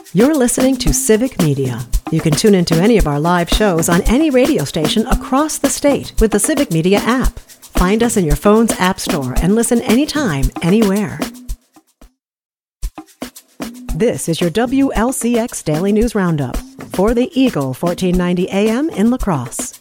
You're listening to Civic Media. You can tune into any of our live shows on any radio station across the state with the Civic Media app. Find us in your phone's app store and listen anytime, anywhere. This is your WLCX Daily News Roundup for the Eagle 1490 AM in La Crosse.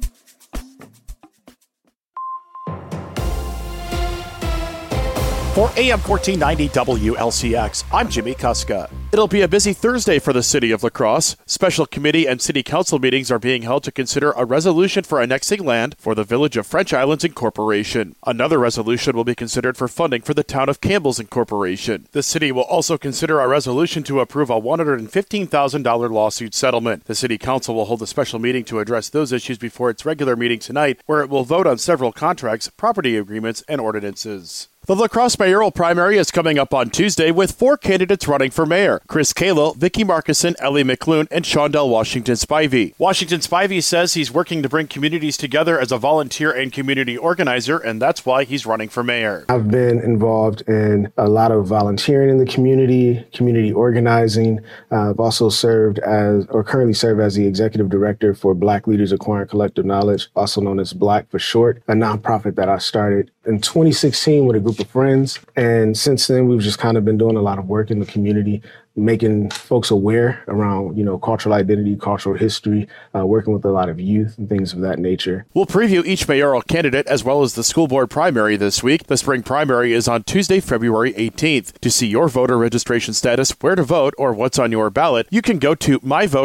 For AM 1490 WLCX, I'm Jimmy Kuska. It'll be a busy Thursday for the city of La Crosse. Special committee and city council meetings are being held to consider a resolution for annexing land for the Village of French Islands Incorporation. Another resolution will be considered for funding for the town of Campbell's Incorporation. The city will also consider a resolution to approve a $115,000 lawsuit settlement. The city council will hold a special meeting to address those issues before its regular meeting tonight, where it will vote on several contracts, property agreements, and ordinances. The La Crosse mayoral primary is coming up on Tuesday with 4 candidates running for mayor: Chris Cahill, Vicky Markison, Ellie McClune, and Shondell Washington Spivey. Washington Spivey says he's working to bring communities together as a volunteer and community organizer, and that's why he's running for mayor. I've been involved in a lot of volunteering in the community organizing. I've also currently serve as the executive director for Black Leaders Acquiring Collective Knowledge, also known as Black for short, a nonprofit that I started in 2016 with a group of friends. And since then, we've just kind of been doing a lot of work in the community, making folks aware around, cultural identity, cultural history, working with a lot of youth and things of that nature. We'll preview each mayoral candidate as well as the school board primary this week. The spring primary is on Tuesday, February 18th. To see your voter registration status, where to vote, or what's on your ballot, you can go to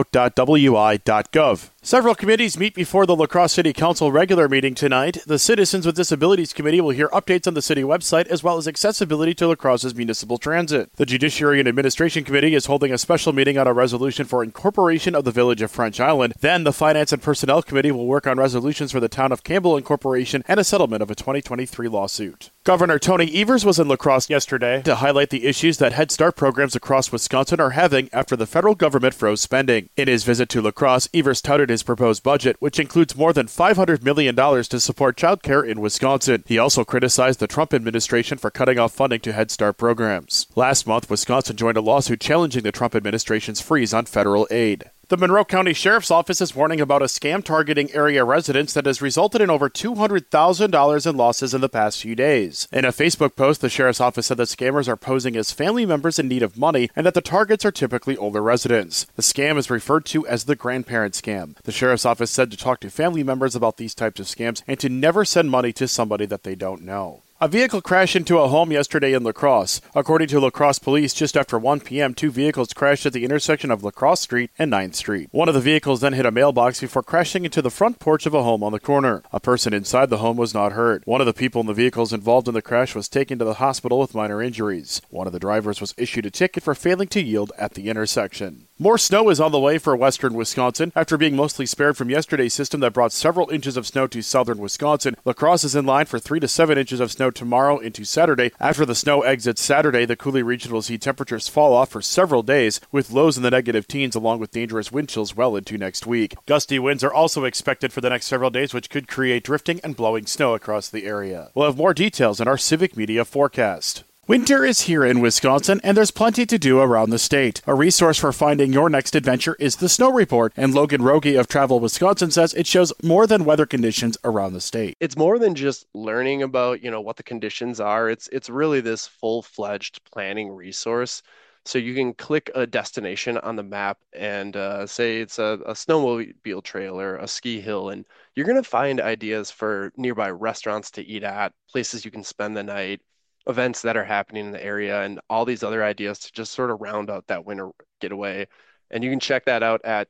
myvote.wi.gov. Several committees meet before the La Crosse City Council regular meeting tonight. The Citizens with Disabilities Committee will hear updates on the city website as well as accessibility to La Crosse's municipal transit. The Judiciary and Administration Committee is holding a special meeting on a resolution for incorporation of the Village of French Island. Then the Finance and Personnel Committee will work on resolutions for the town of Campbell Incorporation and a settlement of a 2023 lawsuit. Governor Tony Evers was in La Crosse yesterday to highlight the issues that Head Start programs across Wisconsin are having after the federal government froze spending. In his visit to La Crosse, Evers touted his proposed budget, which includes more than $500 million to support childcare in Wisconsin. He also criticized the Trump administration for cutting off funding to Head Start programs. Last month, Wisconsin joined a lawsuit challenging the Trump administration's freeze on federal aid. The Monroe County Sheriff's Office is warning about a scam targeting area residents that has resulted in over $200,000 in losses in the past few days. In a Facebook post, the Sheriff's Office said that scammers are posing as family members in need of money and that the targets are typically older residents. The scam is referred to as the grandparent scam. The Sheriff's Office said to talk to family members about these types of scams and to never send money to somebody that they don't know. A vehicle crashed into a home yesterday in La Crosse. According to La Crosse police, just after 1 p.m., 2 vehicles crashed at the intersection of La Crosse Street and 9th Street. One of the vehicles then hit a mailbox before crashing into the front porch of a home on the corner. A person inside the home was not hurt. One of the people in the vehicles involved in the crash was taken to the hospital with minor injuries. One of the drivers was issued a ticket for failing to yield at the intersection. More snow is on the way for western Wisconsin. After being mostly spared from yesterday's system that brought several inches of snow to southern Wisconsin, La Crosse is in line for 3 to 7 inches of snow tomorrow into Saturday. After the snow exits Saturday, the Coulee region will see temperatures fall off for several days, with lows in the negative teens along with dangerous wind chills well into next week. Gusty winds are also expected for the next several days, which could create drifting and blowing snow across the area. We'll have more details in our Civic Media forecast. Winter is here in Wisconsin, and there's plenty to do around the state. A resource for finding your next adventure is the Snow Report, and Logan Rogie of Travel Wisconsin says it shows more than weather conditions around the state. It's more than just learning about, what the conditions are. It's really this full-fledged planning resource. So you can click a destination on the map and say it's a snowmobile trail or a ski hill, and you're going to find ideas for nearby restaurants to eat at, places you can spend the night, events that are happening in the area, and all these other ideas to just sort of round out that winter getaway. And you can check that out at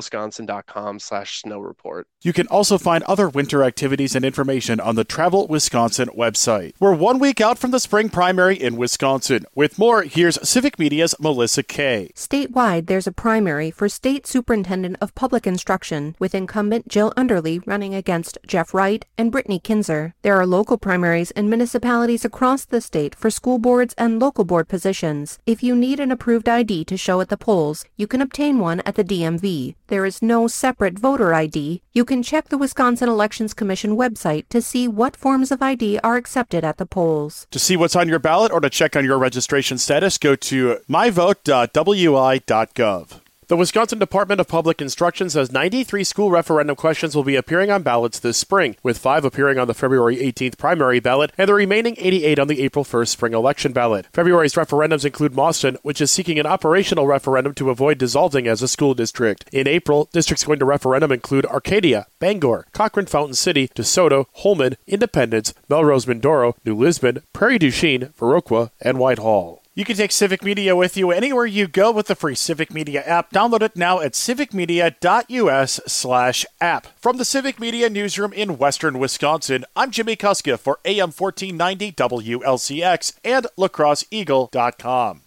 travelwisconsin.com/snow report. You can also find other winter activities and information on the Travel Wisconsin website. We're 1 week out from the spring primary in Wisconsin. With more, here's Civic Media's Melissa Kay. Statewide, there's a primary for State Superintendent of Public Instruction, with incumbent Jill Underly running against Jeff Wright and Brittany Kinzer. There are local primaries in municipalities across the state for school boards and local board positions. If you need an approved ID to show at the polls, you can can obtain one at the DMV. There is no separate voter ID. You can check the Wisconsin Elections Commission website to see what forms of ID are accepted at the polls. To see what's on your ballot or to check on your registration status, go to myvote.wi.gov. The Wisconsin Department of Public Instruction says 93 school referendum questions will be appearing on ballots this spring, with 5 appearing on the February 18th primary ballot and the remaining 88 on the April 1st spring election ballot. February's referendums include Mauston, which is seeking an operational referendum to avoid dissolving as a school district. In April, districts going to referendum include Arcadia, Bangor, Cochrane Fountain City, DeSoto, Holmen, Independence, Melrose Mindoro, New Lisbon, Prairie du Chien, Viroqua, and Whitehall. You can take Civic Media with you anywhere you go with the free Civic Media app. Download it now at civicmedia.us/app. From the Civic Media Newsroom in Western Wisconsin, I'm Jimmy Kuska for AM 1490 WLCX and lacrosseeagle.com.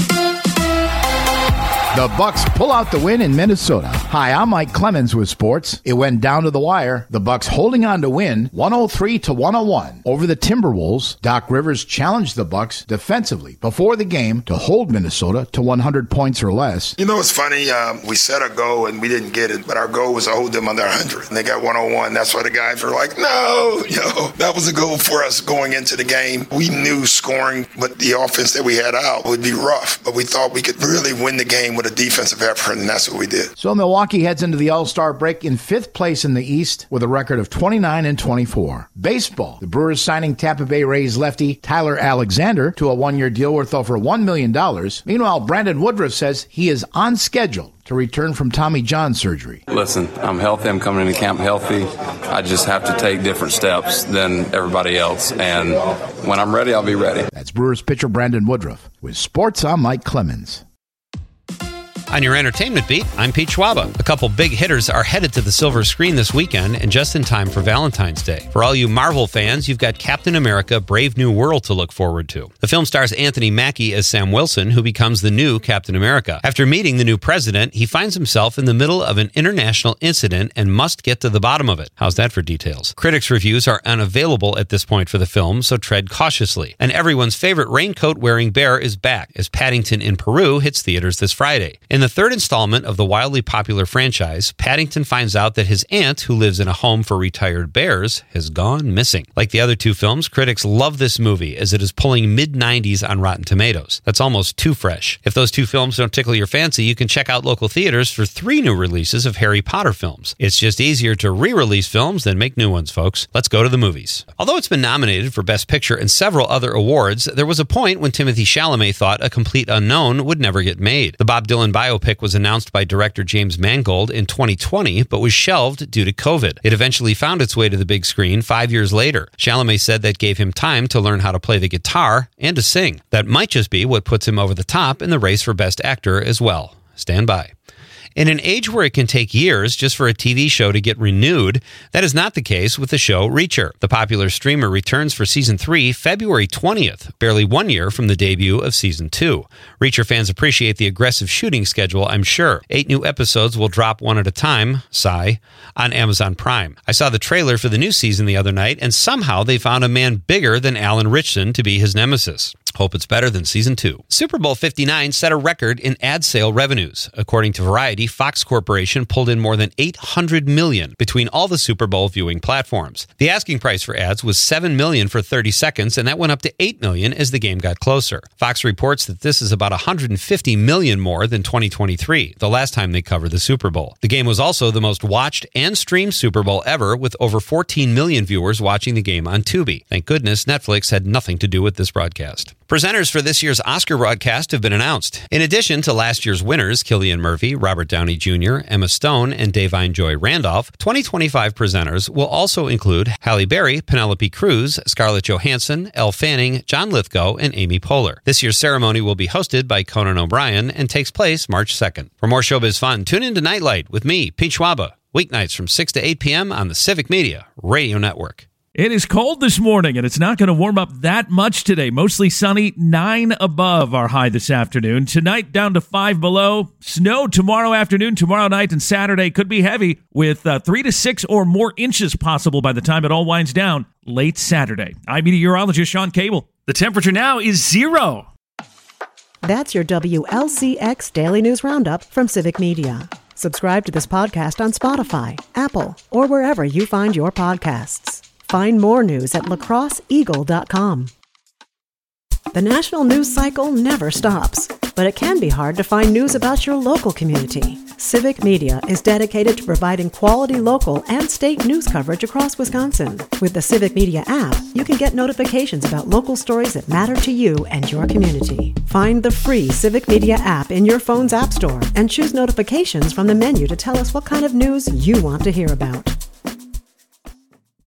The Bucks pull out the win in Minnesota. Hi, I'm Mike Clemens with sports. It went down to the wire. The Bucks holding on to win 103-101 over the Timberwolves. Doc Rivers challenged the Bucks defensively before the game to hold Minnesota to 100 points or less. You know, it's funny. We set a goal and we didn't get it, but our goal was to hold them under 100. And they got 101. That's why the guys were like, no, that was a goal for us going into the game. We knew scoring, but the offense that we had out would be rough. But we thought we could really win the game with a defensive effort, and that's what we did. So Milwaukee heads into the All-Star break in 5th place in the East with a record of 29-24. Baseball, the Brewers signing Tampa Bay Rays lefty Tyler Alexander to a 1-year deal worth over $1 million. Meanwhile, Brandon Woodruff says he is on schedule to return from Tommy John surgery. Listen, I'm healthy. I'm coming into camp healthy. I just have to take different steps than everybody else. And when I'm ready, I'll be ready. That's Brewers pitcher Brandon Woodruff. With sports, I'm Mike Clemens. On your entertainment beat, I'm Pete Schwaba. A couple big hitters are headed to the silver screen this weekend and just in time for Valentine's Day. For all you Marvel fans, you've got Captain America: Brave New World to look forward to. The film stars Anthony Mackie as Sam Wilson, who becomes the new Captain America. After meeting the new president, he finds himself in the middle of an international incident and must get to the bottom of it. How's that for details? Critics' reviews are unavailable at this point for the film, so tread cautiously. And everyone's favorite raincoat-wearing bear is back as Paddington in Peru hits theaters this Friday. In the third installment of the wildly popular franchise, Paddington finds out that his aunt, who lives in a home for retired bears, has gone missing. Like the other two films, critics love this movie as it is pulling mid-90s on Rotten Tomatoes. That's almost too fresh. If those two films don't tickle your fancy, you can check out local theaters for 3 new releases of Harry Potter films. It's just easier to re-release films than make new ones, folks. Let's go to the movies. Although it's been nominated for Best Picture and several other awards, there was a point when Timothée Chalamet thought A Complete Unknown would never get made. The Bob Dylan biopic was announced by director James Mangold in 2020, but was shelved due to COVID. It eventually found its way to the big screen 5 years later. Chalamet said that gave him time to learn how to play the guitar and to sing. That might just be what puts him over the top in the race for Best Actor as well. Stand by. In an age where it can take years just for a TV show to get renewed, that is not the case with the show Reacher. The popular streamer returns for Season 3 February 20th, barely 1 year from the debut of Season 2. Reacher fans appreciate the aggressive shooting schedule, I'm sure. 8 new episodes will drop one at a time, sigh, on Amazon Prime. I saw the trailer for the new season the other night, and somehow they found a man bigger than Alan Ritchson to be his nemesis. Hope it's better than Season 2. Super Bowl 59 set a record in ad sale revenues. According to Variety, Fox Corporation pulled in more than $800 million between all the Super Bowl viewing platforms. The asking price for ads was $7 million for 30 seconds, and that went up to $8 million as the game got closer. Fox reports that this is about $150 million more than 2023, the last time they covered the Super Bowl. The game was also the most watched and streamed Super Bowl ever, with over 14 million viewers watching the game on Tubi. Thank goodness Netflix had nothing to do with this broadcast. Presenters for this year's Oscar broadcast have been announced. In addition to last year's winners, Cillian Murphy, Robert Downey Jr., Emma Stone, and Da'Vine Joy Randolph, 2025 presenters will also include Halle Berry, Penelope Cruz, Scarlett Johansson, Elle Fanning, John Lithgow, and Amy Poehler. This year's ceremony will be hosted by Conan O'Brien and takes place March 2nd. For more showbiz fun, tune in to Nightlight with me, Pete Schwaba, weeknights from 6 to 8 p.m. on the Civic Media Radio Network. It is cold this morning, and it's not going to warm up that much today. Mostly sunny, 9 above our high this afternoon. Tonight, down to 5 below. Snow tomorrow afternoon, tomorrow night, and Saturday could be heavy, with 3 to 6 or more inches possible by the time it all winds down late Saturday. I'm meteorologist Sean Cable. The temperature now is 0. That's your WLCX Daily News Roundup from Civic Media. Subscribe to this podcast on Spotify, Apple, or wherever you find your podcasts. Find more news at lacrosseeagle.com. The national news cycle never stops, but it can be hard to find news about your local community. Civic Media is dedicated to providing quality local and state news coverage across Wisconsin. With the Civic Media app, you can get notifications about local stories that matter to you and your community. Find the free Civic Media app in your phone's app store and choose notifications from the menu to tell us what kind of news you want to hear about.